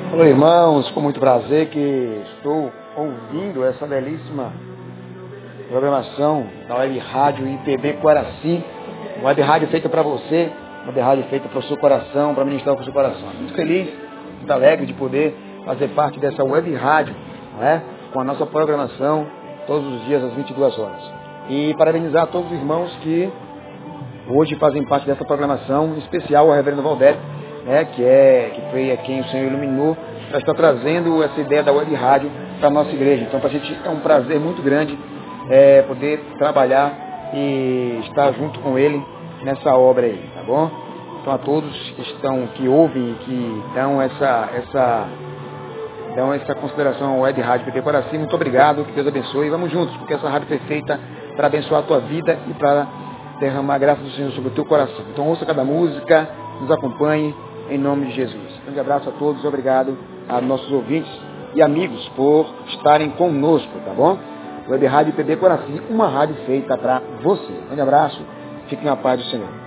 Olá, irmãos, com muito prazer que estou ouvindo essa belíssima programação da Web Rádio IPB Coaraci, uma web rádio feita para você, uma web rádio feita para o seu coração, para ministrar para o seu coração. Muito feliz, muito alegre de poder fazer parte dessa web rádio, não é? Com a nossa programação todos os dias às 22 horas. E parabenizar todos os irmãos que hoje fazem parte dessa programação, em especial o reverendo Valdério, que foi a quem o Senhor iluminou para estar trazendo essa ideia da web rádio para a nossa igreja. Então, para a gente é um prazer muito grande poder trabalhar e estar junto com ele nessa obra aí, tá bom? Então, a todos que ouvem e que dão essa consideração ao Web Rádio PT Coraci, muito obrigado, que Deus abençoe. E vamos juntos, porque essa rádio foi feita para abençoar a tua vida e para derramar a graça do Senhor sobre o teu coração. Então, ouça cada música, nos acompanhe, em nome de Jesus. Um abraço a todos, obrigado a nossos ouvintes e amigos por estarem conosco, tá bom? Web Rádio PB Coraci, uma rádio feita para você. Um abraço, fiquem na paz do Senhor.